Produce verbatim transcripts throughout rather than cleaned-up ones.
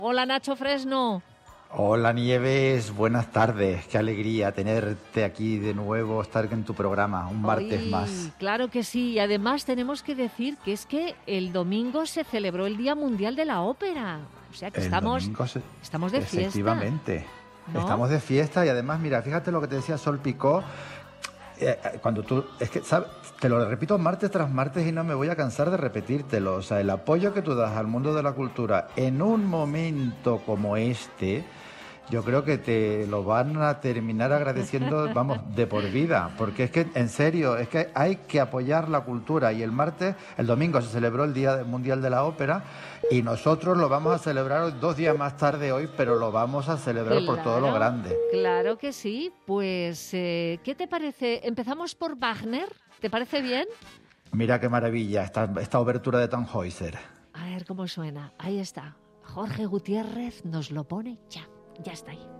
Hola Nacho Fresno. Hola Nieves, buenas tardes, qué alegría tenerte aquí de nuevo, estar en tu programa, un martes Hoy, más. claro que sí, y además tenemos que decir que es que el domingo se celebró el Día Mundial de la Ópera, o sea que El estamos, domingo, se- estamos de fiesta, efectivamente, ¿no? estamos de fiesta y además, mira, fíjate lo que te decía Sol Picó, eh, eh, cuando tú, es que, ¿sabes? Te lo repito martes tras martes y no me voy a cansar de repetírtelo, o sea, el apoyo que tú das al mundo de la cultura en un momento como este. Yo creo que te lo van a terminar agradeciendo, vamos, de por vida, porque es que, en serio, es que hay que apoyar la cultura y el martes, el domingo se celebró el Día Mundial de la Ópera y nosotros lo vamos a celebrar dos días más tarde hoy, pero lo vamos a celebrar por todo lo Claro, grande. claro que sí. Pues, eh, ¿qué te parece? Empezamos por Wagner, ¿te parece bien? Mira qué maravilla esta, esta obertura de Tannhäuser. A ver cómo suena. Ahí está. Jorge Gutiérrez nos lo pone ya. Ya está ahí.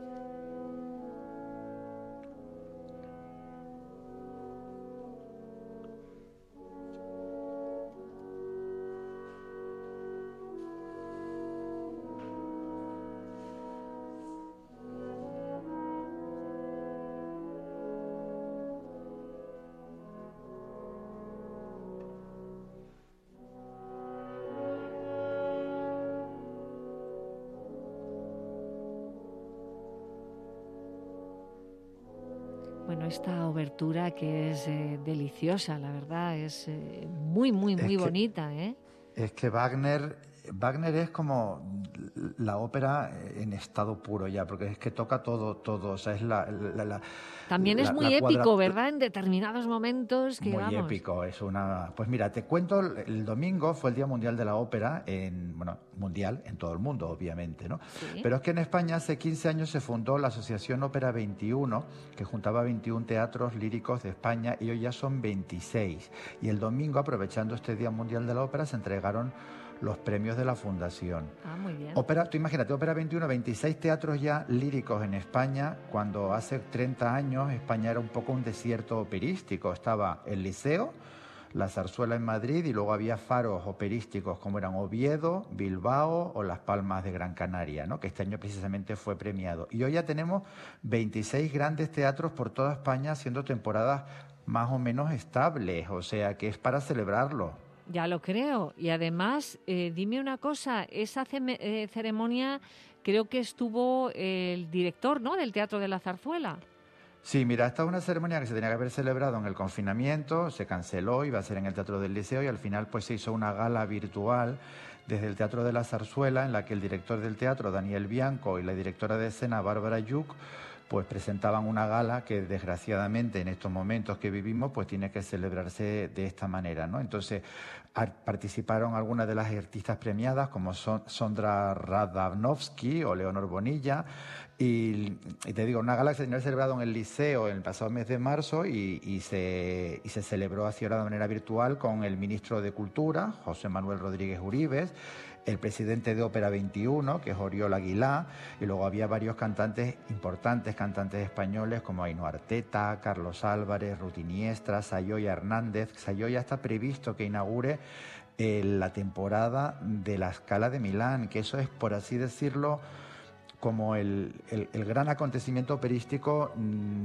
Bueno, esta obertura que es eh, deliciosa, la verdad, es eh, muy, muy, Es muy que, bonita, ¿eh? es que Wagner, Wagner es como la ópera en estado puro ya, porque es que toca todo, todo, o sea, es la, la, la, También es la, muy la cuadra... épico, ¿verdad? En determinados momentos que Muy vamos. épico, es una... Pues mira, te cuento, el, el domingo fue el Día Mundial de la Ópera, en, bueno, mundial en todo el mundo, obviamente, ¿no? Sí. Pero es que en España hace quince años se fundó la Asociación Ópera veintiuno, que juntaba veintiún teatros líricos de España, y hoy ya son veintiséis. Y el domingo, aprovechando este Día Mundial de la Ópera, se entregaron los premios de la Fundación. Ah, muy bien. Ópera, tú imagínate, Ópera veintiuno, veintiséis teatros ya líricos en España, cuando hace treinta años España era un poco un desierto operístico. Estaba el Liceo, la Zarzuela en Madrid y luego había faros operísticos como eran Oviedo, Bilbao o Las Palmas de Gran Canaria, ¿no? Que este año precisamente fue premiado. Y hoy ya tenemos veintiséis grandes teatros por toda España haciendo temporadas más o menos estables, o sea que es para celebrarlo. Ya lo creo. Y además, eh, dime una cosa, esa ceme- eh, ceremonia creo que estuvo el director, ¿no? Del Teatro de la Zarzuela. Sí, mira, esta es una ceremonia que se tenía que haber celebrado en el confinamiento, se canceló, iba a ser en el Teatro del Liceo y al final pues se hizo una gala virtual desde el Teatro de la Zarzuela en la que el director del teatro, Daniel Bianco, y la directora de escena, Bárbara Yuc, pues presentaban una gala que desgraciadamente en estos momentos que vivimos pues tiene que celebrarse de esta manera, ¿no? Entonces participaron algunas de las artistas premiadas como son Sondra Radvanovsky o Leonor Bonilla y, y te digo, una gala que se tenía celebrado en el Liceo en el pasado mes de marzo y, y, se, y se celebró así ahora de manera virtual con el ministro de Cultura, José Manuel Rodríguez Uribes, el presidente de Ópera veintiuno, que es Oriol Aguilá, y luego había varios cantantes importantes, cantantes españoles como Ainhoa Arteta, Carlos Álvarez, Ruth Iniestra, Sayoya Hernández. Sayoya está previsto que inaugure eh, la temporada de la Scala de Milán, que eso es, por así decirlo, como el, el, el gran acontecimiento operístico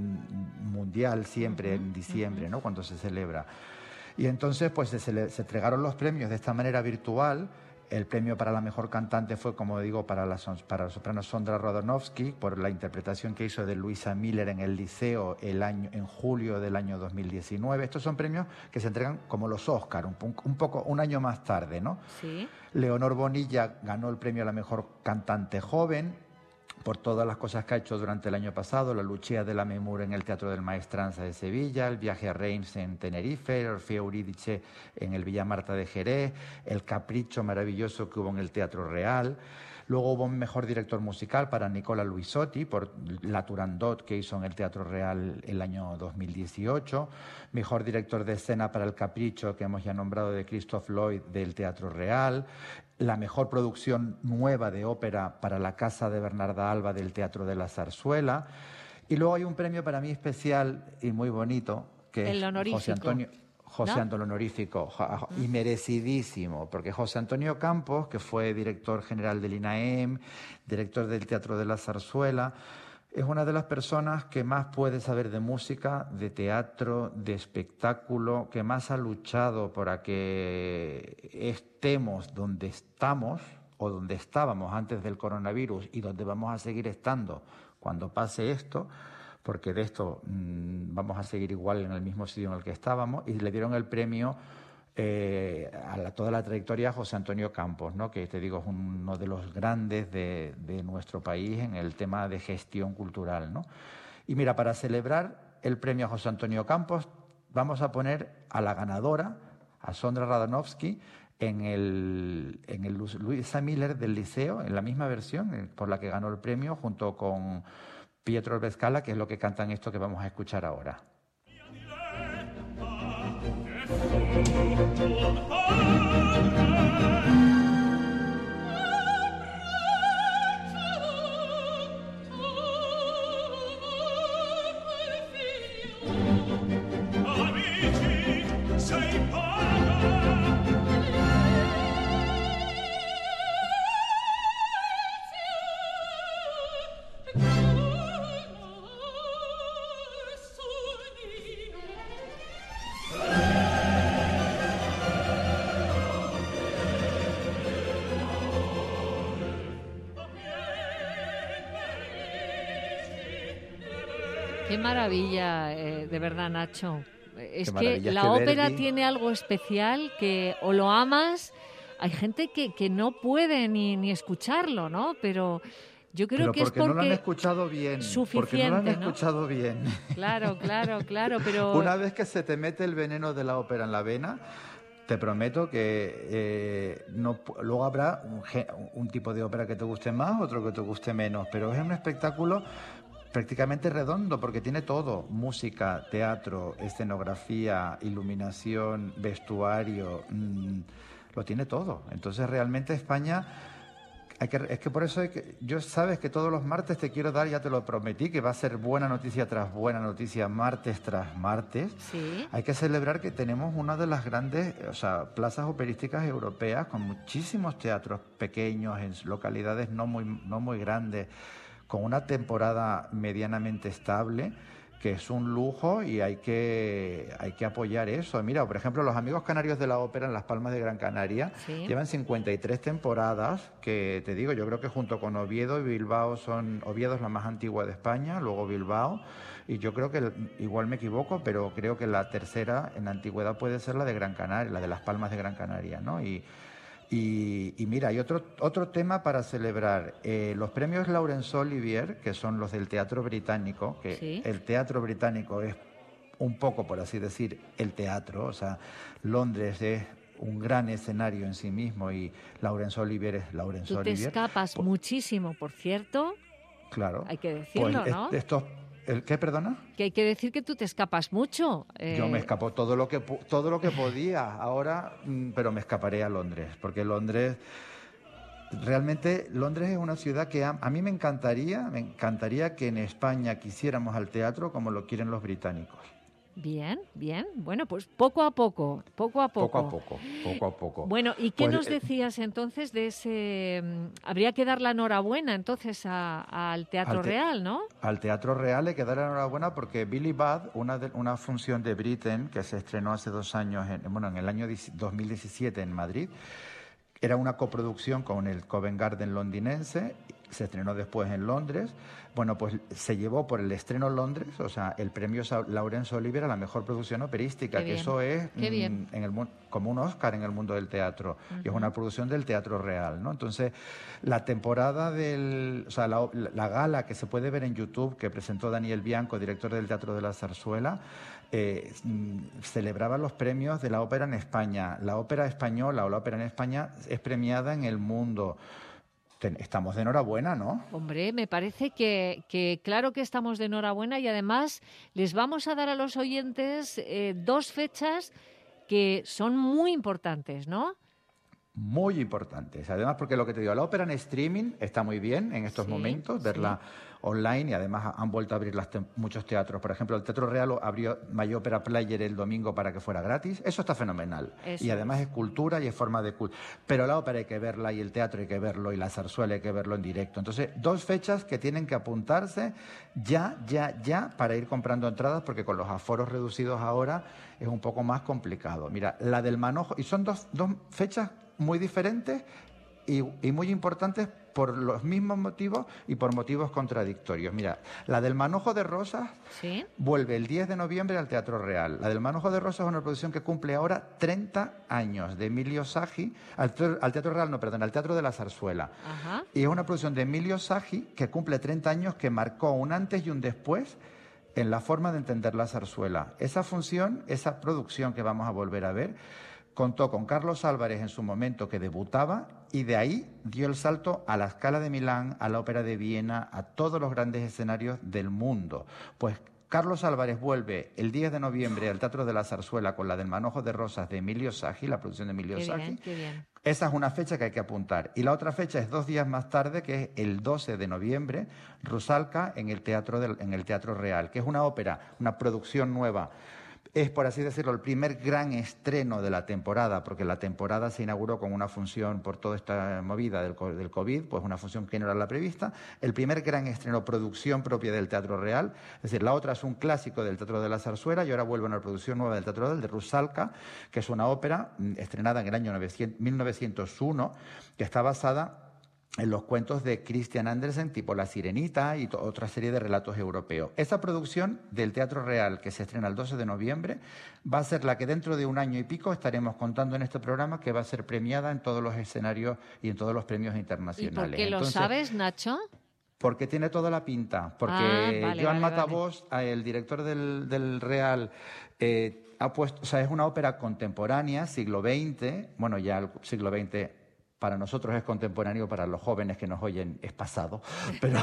mmm, mundial siempre Uh-huh, en diciembre, uh-huh. ¿no? Cuando se celebra. Y entonces pues se, se, se entregaron los premios de esta manera virtual. El premio para la mejor cantante fue, como digo, para la, para la soprano Sondra Radvanovsky por la interpretación que hizo de Luisa Miller en el Liceo el año, en julio del año dos mil diecinueve. Estos son premios que se entregan como los Oscar, un, un poco un año más tarde, ¿no? Sí. Leonor Bonilla ganó el premio a la mejor cantante joven por todas las cosas que ha hecho durante el año pasado, la Lucia de la Memura en el Teatro del Maestranza de Sevilla, el viaje a Reims en Tenerife, el Orfeo Eurídice en el Villa Marta de Jerez, el Capricho maravilloso que hubo en el Teatro Real. Luego hubo un mejor director musical para Nicola Luisotti por La Turandot que hizo en el Teatro Real el año dos mil dieciocho. Mejor director de escena para El Capricho, que hemos ya nombrado, de Christoph Lloyd del Teatro Real. La mejor producción nueva de ópera para La Casa de Bernarda Alba del Teatro de la Zarzuela. Y luego hay un premio para mí especial y muy bonito, que El es José honorífico. Antonio... José ¿no? Antonio honorífico, y merecidísimo, porque José Antonio Campos, que fue director general del INAEM, director del Teatro de la Zarzuela, es una de las personas que más puede saber de música, de teatro, de espectáculo, que más ha luchado para que estemos donde estamos o donde estábamos antes del coronavirus y donde vamos a seguir estando cuando pase esto, porque de esto mmm, vamos a seguir igual en el mismo sitio en el que estábamos, y le dieron el premio eh, a la, toda la trayectoria a José Antonio Campos, ¿no? Que te digo es uno de los grandes de, de nuestro país en el tema de gestión cultural, ¿no? Y mira, para celebrar el premio a José Antonio Campos vamos a poner a la ganadora, a Sondra Radanovsky, en el, en el Luisa Miller del Liceo, en la misma versión por la que ganó el premio, junto con Pietro Vescala, que es lo que cantan esto que vamos a escuchar ahora. Qué maravilla, eh, de verdad, Nacho. Es que la este ópera Verdi tiene algo especial que o lo amas, hay gente que, que no puede ni, ni escucharlo, ¿no? Pero yo creo pero que es porque porque no lo han escuchado bien, porque no lo han suficiente, ¿no? escuchado bien. Claro, claro, claro, pero Una vez que se te mete el veneno de la ópera en la vena, te prometo que eh, no, luego habrá un, un tipo de ópera que te guste más, otro que te guste menos, pero es un espectáculo prácticamente redondo porque tiene todo: música, teatro, escenografía, iluminación, vestuario, mmm, lo tiene todo. Entonces realmente España, hay que, es que por eso hay que, yo sabes que todos los martes te quiero dar, ya te lo prometí, que va a ser buena noticia tras buena noticia, martes tras martes. sí. Hay que celebrar que tenemos una de las grandes, o sea, plazas operísticas europeas con muchísimos teatros pequeños en localidades no muy, no muy grandes, con una temporada medianamente estable, que es un lujo y hay que, hay que apoyar eso. Mira, por ejemplo, los Amigos Canarios de la Ópera en Las Palmas de Gran Canaria Sí. llevan cincuenta y tres temporadas, que te digo, yo creo que junto con Oviedo y Bilbao son... Oviedo es la más antigua de España, luego Bilbao, y yo creo que, igual me equivoco, pero creo que la tercera en antigüedad puede ser la de Gran Canaria, la de Las Palmas de Gran Canaria, ¿no? Y Y, y mira, hay otro, otro tema para celebrar. Eh, los premios Laurence Olivier, que son los del teatro británico, que Sí. el teatro británico es un poco, por así decir, el teatro. O sea, Londres es un gran escenario en sí mismo y Laurence Olivier es Laurence Tú te Olivier. escapas Pues, muchísimo, por cierto. claro. Hay que decirlo, pues, ¿no? Estos, ¿el qué, perdona? Que hay que decir que tú te escapas mucho. Eh... Yo me escapo todo lo que todo lo que podía ahora, pero me escaparé a Londres, porque Londres, realmente Londres es una ciudad que a, a mí me encantaría, me encantaría que en España quisiéramos al teatro como lo quieren los británicos. Bien, bien. Bueno, pues poco a poco, poco a poco. Poco a poco, poco a poco. Bueno, ¿y qué Pues, nos eh, decías entonces de ese... Habría que dar la enhorabuena entonces a- al Teatro Al te- Real, ¿no? Al Teatro Real hay que dar la enhorabuena porque Billy Budd, una, de- una función de Britten que se estrenó hace dos años, en, bueno, en el año dos mil diecisiete en Madrid, era una coproducción con el Covent Garden londinense, se estrenó después en Londres. Bueno, pues se llevó por el estreno Londres, o sea, el premio Laurence Olivier a la mejor producción operística, Qué que bien, eso es qué bien. mm, en el, mu- como un Oscar en el mundo del teatro, uh-huh. Y es una producción del Teatro Real, ¿no? Entonces, la temporada del, o sea, la, la gala que se puede ver en YouTube, que presentó Daniel Bianco, director del Teatro de la Zarzuela, eh, celebraba los premios de la ópera en España. La ópera española o la ópera en España es premiada en el mundo. Estamos de enhorabuena, ¿no? Hombre, me parece que, que claro que estamos de enhorabuena y además les vamos a dar a los oyentes eh, dos fechas que son muy importantes, ¿no? muy importantes. Además, porque lo que te digo, la ópera en streaming está muy bien en estos sí, momentos, verla sí. online, y además han vuelto a abrir las te muchos teatros. Por ejemplo, el Teatro Real abrió My Opera Player el domingo para que fuera gratis. Eso está fenomenal. Eso y además es. es cultura y es forma de cultura. Pero la ópera hay que verla, y el teatro hay que verlo, y la zarzuela hay que verlo en directo. Entonces, dos fechas que tienen que apuntarse ya, ya, ya, para ir comprando entradas, porque con los aforos reducidos ahora es un poco más complicado. Mira, la del Manojo, y son dos, dos fechas muy diferentes y, y muy importantes por los mismos motivos y por motivos contradictorios. Mira, la del Manojo de Rosas ¿sí? vuelve el diez de noviembre al Teatro Real. La del Manojo de Rosas es una producción que cumple ahora treinta años, de Emilio Sagi, al, al Teatro Real, no, perdón, al Teatro de la Zarzuela. Ajá. Y es una producción de Emilio Sagi que cumple treinta años, que marcó un antes y un después en la forma de entender la zarzuela. Esa función, esa producción que vamos a volver a ver, contó con Carlos Álvarez en su momento, que debutaba, y de ahí dio el salto a la Scala de Milán, a la Ópera de Viena, a todos los grandes escenarios del mundo. Pues Carlos Álvarez vuelve el diez de noviembre al Teatro de la Zarzuela con la del Manojo de Rosas de Emilio Sagi, la producción de Emilio Sagi. Esa es una fecha que hay que apuntar. Y la otra fecha es dos días más tarde, que es el doce de noviembre, Rusalka en el Teatro, del, en el Teatro Real, que es una ópera, una producción nueva. Es, por así decirlo, el primer gran estreno de la temporada, porque la temporada se inauguró con una función, por toda esta movida del, del COVID, pues una función que no era la prevista. El primer gran estreno, producción propia del Teatro Real. Es decir, la otra es un clásico del Teatro de la Zarzuela, y ahora vuelve a una producción nueva del Teatro Real, de Rusalka, que es una ópera estrenada en el año mil novecientos uno, que está basada en los cuentos de Christian Andersen, tipo La Sirenita y otra serie de relatos europeos. Esa producción del Teatro Real, que se estrena el doce de noviembre, va a ser la que dentro de un año y pico estaremos contando en este programa, que va a ser premiada en todos los escenarios y en todos los premios internacionales. ¿Y por qué lo Entonces, sabes, Nacho? Porque tiene toda la pinta. Porque ah, vale, Joan vale, Matavós, vale. el director del, del Real, eh, ha puesto, o sea, es una ópera contemporánea, siglo veinte, bueno, ya el siglo veinte... para nosotros es contemporáneo, para los jóvenes que nos oyen es pasado, pero...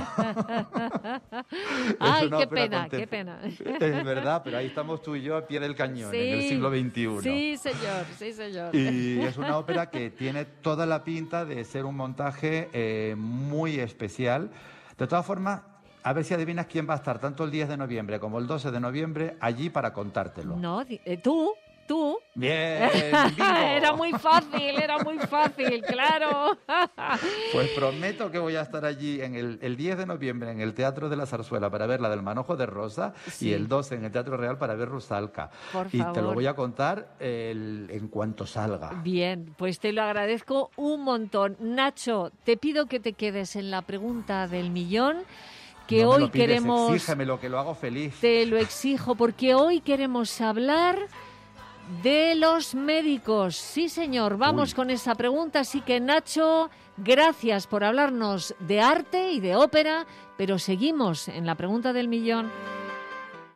¡Ay, qué pena, qué pena! Es verdad, pero ahí estamos tú y yo a pie del cañón, sí, en el siglo veintiuno. Sí, señor, sí, señor. Y es una ópera que tiene toda la pinta de ser un montaje eh, muy especial. De todas formas, a ver si adivinas quién va a estar tanto el diez de noviembre como el doce de noviembre allí para contártelo. No, eh, tú... ¿Tú? Bien, bingo. Era muy fácil, era muy fácil, claro. Pues prometo que voy a estar allí en el, el diez de noviembre en el Teatro de la Zarzuela para ver la del Manojo de Rosa, sí. y el doce en el Teatro Real para ver Rusalka. Por y favor. te lo voy a contar el, en cuanto salga. Bien, pues te lo agradezco un montón. Nacho, te pido que te quedes en la pregunta del millón. Que no me hoy lo pides, queremos... Exígemelo, que lo hago feliz. Te lo exijo, porque hoy queremos hablar de los médicos. Sí, señor, vamos Uy. con esa pregunta. Así que, Nacho, gracias por hablarnos de arte y de ópera, pero seguimos en la pregunta del millón.